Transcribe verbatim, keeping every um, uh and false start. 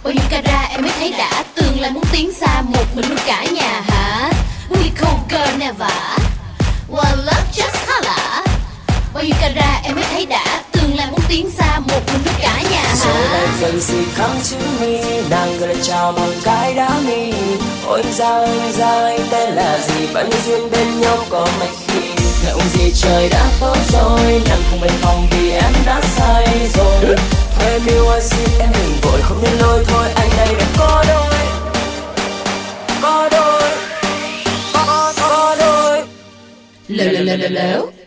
Bao nhiêu cara em mới thấy đã, tương lai muốn tiến xa một mình luôn cả nhà hả? We cool girl never, one love just holla. Bao nhiêu cara em mới thấy đã, tương lai muốn tiến xa một mình luôn cả nhà hả? Rồi lại dần gì kháng chữ mi, nàng gửi lời chào bằng cái đá mi. Ôi anh ra anh ra anh tên là gì, bạn nhân duyên bên nhau có mấy khi. Ngại gì trời đã tốt rồi, nàng cùng bên phòng vì em đã sai rồi. Thôi em yêu anh xin em đừng vội, không nên lôi thôi anh đây đã có đôi. Có đôi, có, có đôi. Lỡ lỡ lỡ lỡ lỡ